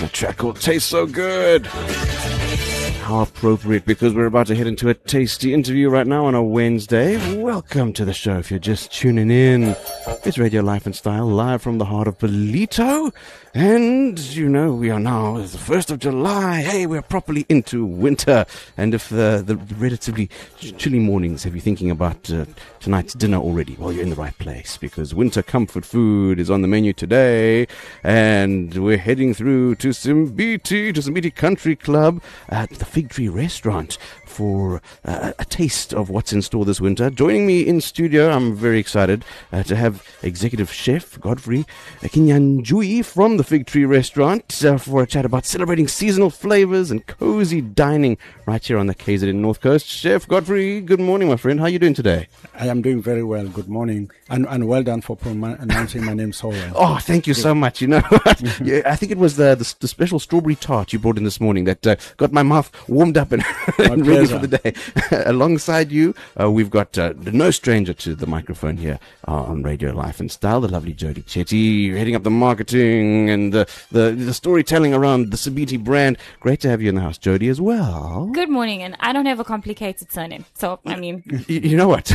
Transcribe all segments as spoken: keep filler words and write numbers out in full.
A track called Taste So Good. How appropriate, because we're about to head into a tasty interview right now on a Wednesday. Welcome to the show if you're just tuning in. It's Radio Life and Style, live from the heart of Ballito. And, you know, we are now, it's the first of July. Hey, we're properly into winter. And if the, the relatively chilly mornings have you thinking about uh, tonight's dinner already, well, you're in the right place, because winter comfort food is on the menu today. And we're heading through to Simbiti, to Simbiti Country Club at the Fig Tree Restaurant for uh, a taste of what's in store this winter. Joining me in studio, I'm very excited uh, to have Executive Chef Godfrey Kinyanjui from the Fig Tree Restaurant uh, for a chat about celebrating seasonal flavors and cozy dining right here on the K Z N North Coast. Chef Godfrey, good morning, my friend. How are you doing today? I am doing very well. Good morning. And, and well done for pronouncing my name so well. Oh, thank you so much. You know, yeah, I think it was the, the, the special strawberry tart you brought in this morning that uh, got my mouth warmed up and, and ready for the day. Alongside you, uh, we've got uh, no stranger to the microphone here uh, on Radio Life and Style, the lovely Jody Chetty, heading up the marketing and the, the, the storytelling around the Simbiti brand. Great to have you in the house, Jody, as well. Good morning, and I don't have a complicated surname, so, I mean... You, you know what?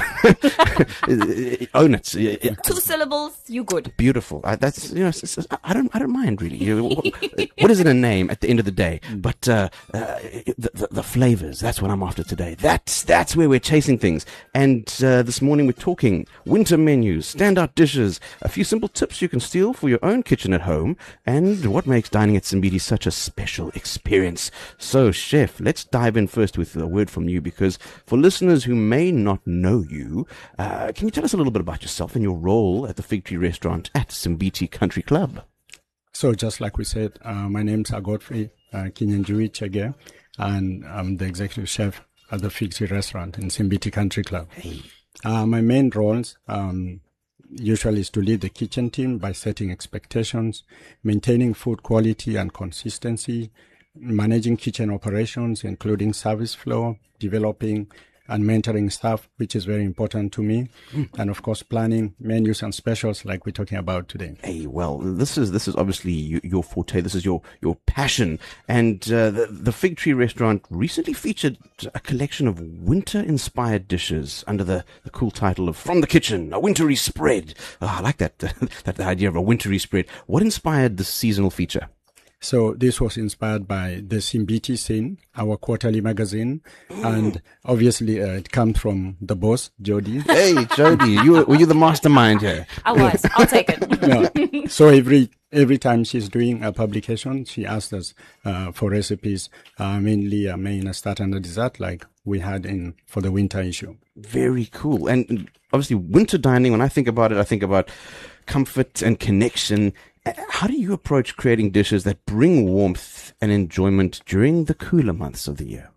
Own it. Two syllables, you good. Beautiful. I, that's, you know, it's, it's, I don't I don't mind, really. You know, what, what is it a name at the end of the day? But uh, uh, the, the, the flavors, that's what I'm after today. That's that's where we're chasing things. And uh, this morning we're talking winter menus, standout dishes, a few simple tips you can steal for your own kitchen at home, and what makes dining at Simbiti such a special experience. So, Chef, let's dive in first with a word from you, because for listeners who may not know you, uh, can you tell us a little bit about yourself and your role at the Fig Tree Restaurant at Simbiti Country Club? So, just like we said, uh, my name's Godfrey uh, Kinyanjui Chege, and I'm the executive chef at the Fig Tree Restaurant in Simbiti Country Club. Hey. Uh, my main roles um, usually is to lead the kitchen team by setting expectations, maintaining food quality and consistency, managing kitchen operations, including service flow, developing and mentoring staff, which is very important to me, mm. and of course planning menus and specials like we're talking about today. Hey, well, this is this is obviously you, your forte. This is your your passion, and uh, the the Fig Tree Restaurant recently featured a collection of winter-inspired dishes under the, the cool title of "From the Kitchen: A Wintry Spread." Oh, I like that that the idea of a wintry spread. What inspired this seasonal feature? So this was inspired by the Simbiti Scene, our quarterly magazine, and obviously uh, it comes from the boss, Jody. Hey, Jody, you were you the mastermind here? I was. I'll take it. Yeah. So every every time she's doing a publication, she asks us uh, for recipes, uh, mainly a main, a start and a dessert, like we had in for the winter issue. Very cool. And obviously, winter dining. When I think about it, I think about comfort and connection. How do you approach creating dishes that bring warmth and enjoyment during the cooler months of the year?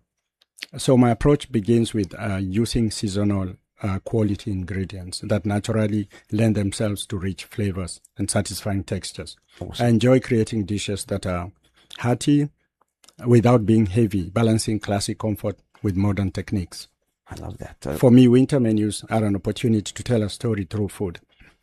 So my approach begins with uh, using seasonal uh, quality ingredients that naturally lend themselves to rich flavors and satisfying textures. Awesome. I enjoy creating dishes that are hearty without being heavy, balancing classic comfort with modern techniques. I love that. Uh, For me, winter menus are an opportunity to tell a story through food.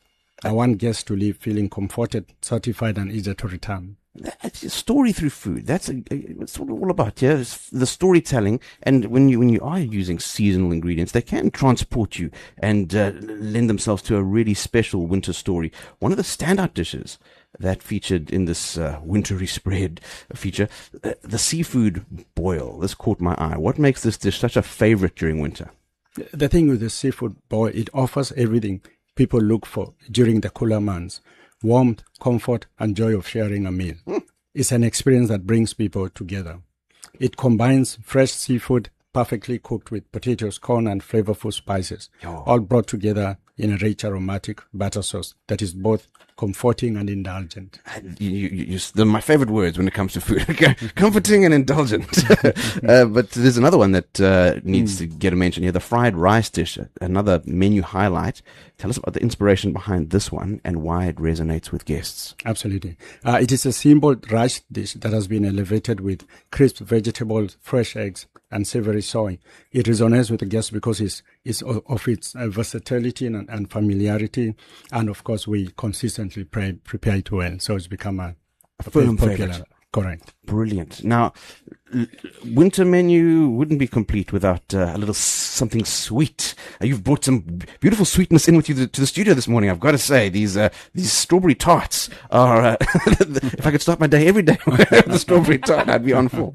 I want guests to leave feeling comforted, satisfied, and eager to return. That's a story through food. That's a, it's what it's all about, yeah. It's the storytelling, and when you when you are using seasonal ingredients, they can transport you and uh, lend themselves to a really special winter story. One of the standout dishes that featured in this uh, wintry spread feature, uh, the seafood boil. This caught my eye. What makes this dish such a favorite during winter? The thing with the seafood boil, it offers everything people look for during the cooler months: warmth, comfort, and joy of sharing a meal. Mm. It's an experience that brings people together. It combines fresh seafood, perfectly cooked with potatoes, corn, and flavorful spices, oh. all brought together in a rich aromatic butter sauce that is both comforting and indulgent. You, you, you, they're my favorite words when it comes to food. Comforting and indulgent. uh, but there's another one that uh, needs mm. to get a mention here, the fried rice dish, another menu highlight. Tell us about the inspiration behind this one and why it resonates with guests. Absolutely. Uh, it is a simple rice dish that has been elevated with crisp vegetables, fresh eggs, and savory soy. It resonates with the guests because it's, it's of its uh, versatility and, and familiarity. And of course, we consistently pre- prepare it well. So it's become a, a firm popular, favorite. Correct. Brilliant. Now, l- winter menu wouldn't be complete without uh, a little s- something sweet. Uh, you've brought some b- beautiful sweetness in with you to, to the studio this morning. I've got to say, these uh, these strawberry tarts are. Uh, if I could start my day every day with the strawberry tart, I'd be on full.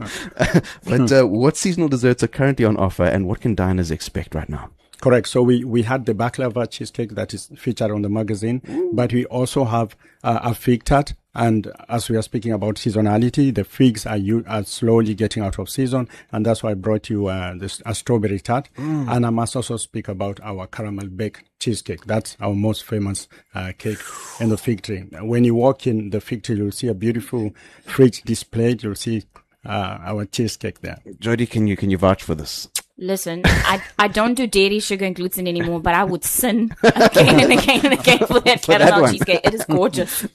but uh, what seasonal desserts are currently on offer, and what can diners expect right now? Correct. So we, we had the baklava cheesecake that is featured on the magazine, Ooh. But we also have uh, a fig tart. And as we are speaking about seasonality, the figs are, u- are slowly getting out of season. And that's why I brought you uh, this a strawberry tart. Mm. And I must also speak about our caramel baked cheesecake. That's our most famous uh, cake in the fig tree. When you walk in the fig tree, you'll see a beautiful fridge displayed. You'll see uh, our cheesecake there. Jody, can you can you vouch for this? Listen, I, I don't do dairy, sugar, and gluten anymore, but I would sin again and again and again for that For caramel that cheesecake. It is gorgeous.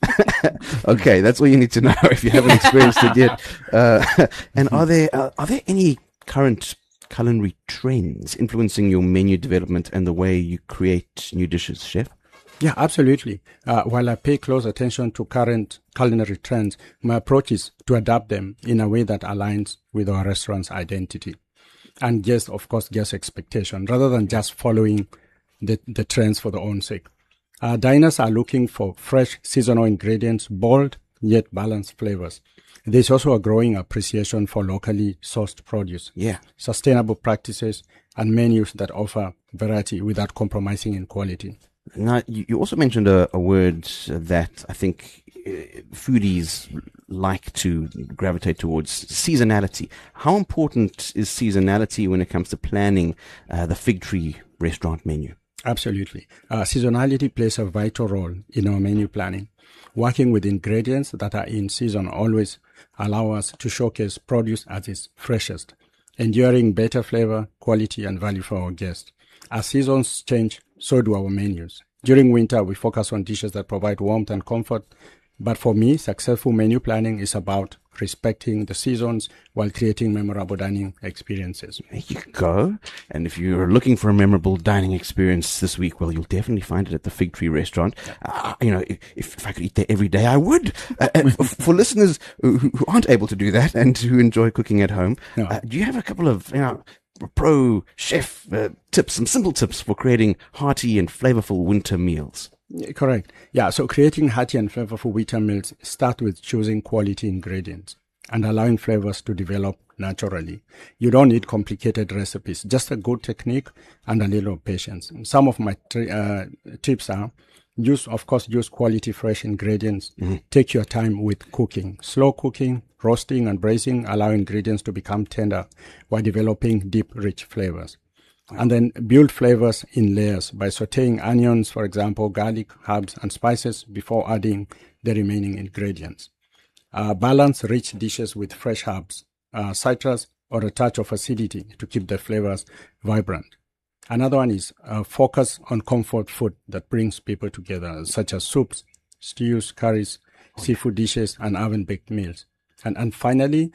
Okay, that's all you need to know if you haven't experienced it yet. Uh, and are there uh, are there any current culinary trends influencing your menu development and the way you create new dishes, chef? Yeah, absolutely. Uh, while I pay close attention to current culinary trends, my approach is to adapt them in a way that aligns with our restaurant's identity. And guest, of course, guest expectation, rather than just following the, the trends for their own sake. Uh, diners are looking for fresh, seasonal ingredients, bold, yet balanced flavors. There's also a growing appreciation for locally sourced produce, yeah, sustainable practices, and menus that offer variety without compromising in quality. Now, you, you also mentioned a, a word that I think uh, foodies like to gravitate towards, seasonality. How important is seasonality when it comes to planning uh, the Fig Tree restaurant menu? Absolutely. Uh, seasonality plays a vital role in our menu planning. Working with ingredients that are in season always allow us to showcase produce at its freshest, enduring better flavor, quality, and value for our guests. As seasons change, so do our menus. During winter, we focus on dishes that provide warmth and comfort. But for me, successful menu planning is about respecting the seasons while creating memorable dining experiences. There you go. And if you're looking for a memorable dining experience this week, well, you'll definitely find it at the Fig Tree restaurant. Uh, you know, if, if I could eat there every day, I would. Uh, and for listeners who, who aren't able to do that and who enjoy cooking at home, no. uh, do you have a couple of, you know, pro chef uh, tips, some simple tips for creating hearty and flavorful winter meals? Correct. Yeah, so creating hearty and flavorful winter meals start with choosing quality ingredients and allowing flavors to develop naturally. You don't need complicated recipes, just a good technique and a little patience. Some of my tri- uh, tips are use, of course, use quality fresh ingredients. Mm-hmm. Take your time with cooking. Slow cooking, roasting and braising allow ingredients to become tender while developing deep, rich flavors. And then build flavors in layers by sauteing onions, for example, garlic, herbs, and spices before adding the remaining ingredients. Uh, balance rich dishes with fresh herbs, uh, citrus, or a touch of acidity to keep the flavors vibrant. Another one is uh, focus on comfort food that brings people together, such as soups, stews, curries, seafood dishes, and oven-baked meals. And, and finally,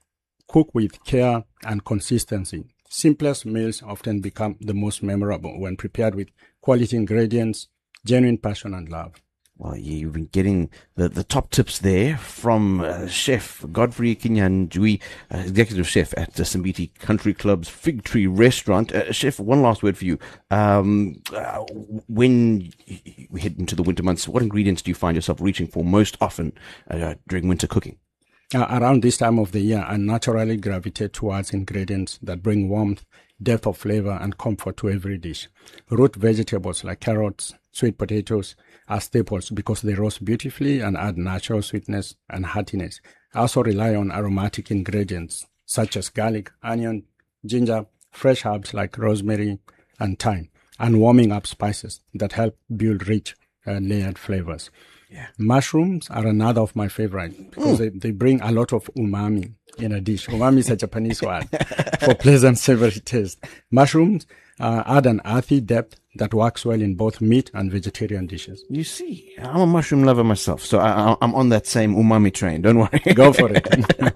cook with care and consistency. Simplest meals often become the most memorable when prepared with quality ingredients, genuine passion, and love. Well, you've been getting the, the top tips there from uh, Chef Godfrey Kinyanjui, uh, Executive Chef at the Simbiti Country Club's Fig Tree Restaurant. Uh, Chef, one last word for you. Um, uh, when we head into the winter months, what ingredients do you find yourself reaching for most often uh, during winter cooking? Uh, around this time of the year, I naturally gravitate towards ingredients that bring warmth, depth of flavor, and comfort to every dish. Root vegetables like carrots, sweet potatoes are staples because they roast beautifully and add natural sweetness and heartiness. I also rely on aromatic ingredients such as garlic, onion, ginger, fresh herbs like rosemary and thyme, and warming up spices that help build rich uh, layered flavors. Yeah. Mushrooms are another of my favorite because mm. they, they bring a lot of umami in a dish. Umami is a Japanese word for pleasant savory taste. Mushrooms uh, add an earthy depth that works well in both meat and vegetarian dishes. You see, I'm a mushroom lover myself, so I, I, I'm on that same umami train. Don't worry. Go for it.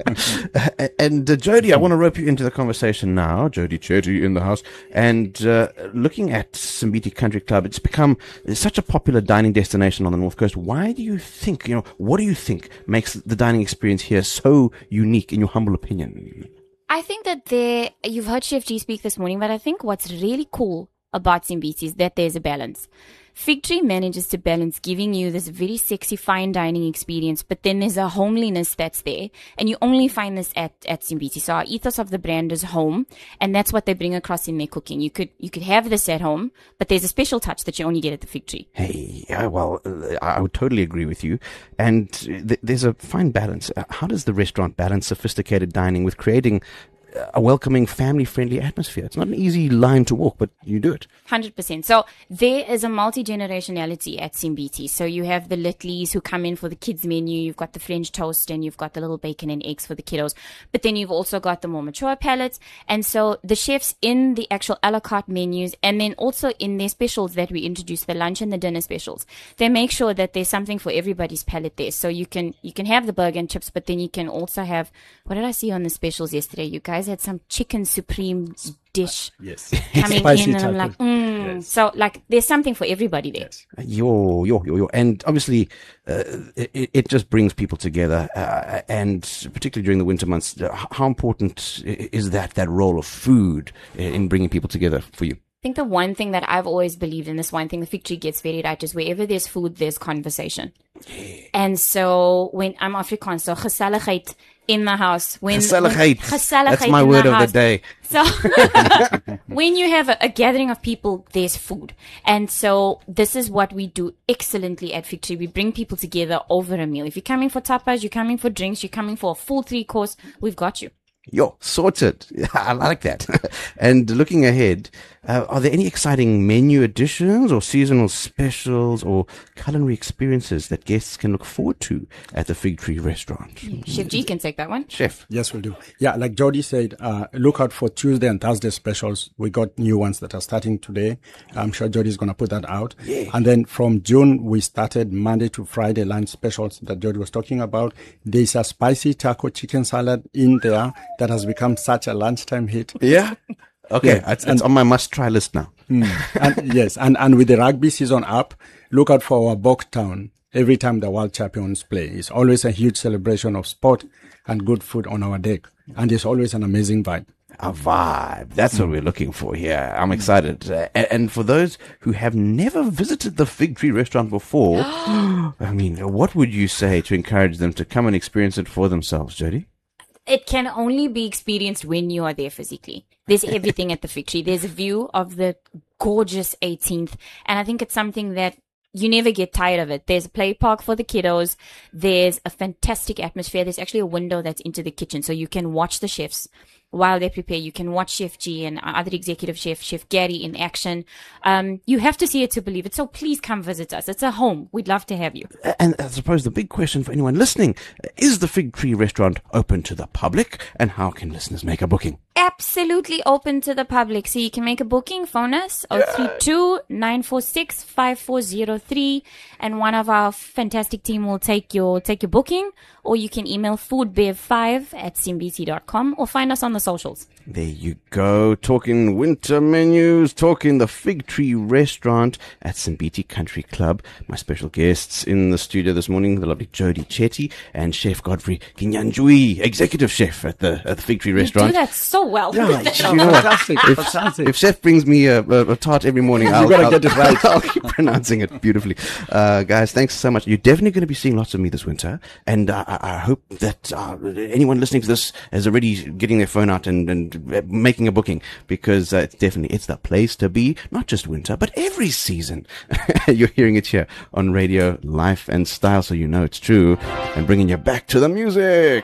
and uh, Jody, I want to rope you into the conversation now. Jody Chetty in the house. And uh, looking at Simbiti Country Club, it's become it's such a popular dining destination on the North Coast. Why do you think, you know, what do you think makes the dining experience here so unique, in your humble opinion? I think that there, you've heard Chef G speak this morning, but I think what's really cool about Simbiti is that there's a balance. Fig Tree manages to balance giving you this very sexy fine dining experience, but then there's a homeliness that's there, and you only find this at, at Simbiti. So our ethos of the brand is home, and that's what they bring across in their cooking. You could you could have this at home, but there's a special touch that you only get at the Fig Tree. Hey, yeah, well, uh, I would totally agree with you. And th- there's a fine balance. Uh, how does the restaurant balance sophisticated dining with creating a welcoming, family-friendly atmosphere? It's not an easy line to walk, but you do it. one hundred percent. So there is a multi-generationality at Simbiti. So you have the Littleys who come in for the kids menu. You've got the French toast and you've got the little bacon and eggs for the kiddos. But then you've also got the more mature palates. And so the chefs in the actual a la carte menus, and then also in their specials that we introduce, the lunch and the dinner specials, they make sure that there's something for everybody's palate there. So you can you can have the burger and chips, but then you can also have, what did I see on the specials yesterday? You guys had some chicken supreme dish Yes. coming Spicy in, and I'm taco. like, mm. Yes. So like, there's something for everybody there. Yes. Yo, yo, yo, yo. And obviously, uh, it, it just brings people together. Uh, and particularly during the winter months, uh, how important i- is that, that role of food in bringing people together for you? I think the one thing that I've always believed in, this one thing the Fig Tree gets very right, is wherever there's food, there's conversation. And so when I'm Afrikaans, so geselligheid in the house. When, Geselligheid. when- geselligheid That's my in word the of house. the day. So when you have a, a gathering of people, there's food. And so this is what we do excellently at Fig Tree. We bring people together over a meal. If you're coming for tapas, you're coming for drinks, you're coming for a full three course, we've got you. Yo, sorted. I like that. And looking ahead, uh, are there any exciting menu additions or seasonal specials or culinary experiences that guests can look forward to at the Fig Tree restaurant? Chef G can take that one. Chef. Yes, we'll do. Yeah, like Jody said, uh, look out for Tuesday and Thursday specials. We got new ones that are starting today. I'm sure Jody's going to put that out. Yeah. And then from June, we started Monday to Friday lunch specials that Jody was talking about. There's a spicy taco chicken salad in there that has become such a lunchtime hit. Yeah? Okay, Yeah, it's, it's on my must-try list now. And yes, and, and with the rugby season up, look out for our Boktown every time the World Champions play. It's always a huge celebration of sport and good food on our deck. And it's always an amazing vibe. A vibe. That's what we're looking for here. I'm excited. Uh, and, and for those who have never visited the Fig Tree restaurant before, I mean, what would you say to encourage them to come and experience it for themselves, Jody? It can only be experienced when you are there physically. There's everything at the Fig Tree. There's a view of the gorgeous eighteenth. And I think it's something that you never get tired of it. There's a play park for the kiddos. There's a fantastic atmosphere. There's actually a window that's into the kitchen. So you can watch the chefs while they prepare. You can watch Chef G and our other executive chef, Chef Gary, in action. Um, you have to see it to believe it. So please come visit us. It's a home. We'd love to have you. And I suppose the big question for anyone listening, is the Fig Tree restaurant open to the public? And how can listeners make a booking? Absolutely open to the public. So you can make a booking, phone us, oh three two, nine four six, five four zero three, and one of our fantastic team will take your take your booking, or you can email foodbev five at simbiti dot com or find us on the socials. There you go. Talking winter menus, talking the Fig Tree restaurant at Simbiti Country Club. My special guests in the studio this morning, the lovely Jody Chetty and Chef Godfrey Kinyanjui, executive chef at the at the Fig Tree You restaurant. do that so well. Yeah, you know what? Fantastic, If, fantastic. if Chef brings me a, a, a tart every morning, I'll, gotta I'll, get it right. I'll keep pronouncing it beautifully. Uh, guys, thanks so much. You're definitely going to be seeing lots of me this winter, and uh, I, I hope that uh, anyone listening to this is already getting their phone out and, and making a booking, because uh, it's definitely it's the place to be. Not just winter, but every season. You're hearing it here on Radio Life and Style, so you know it's true, and bringing you back to the music.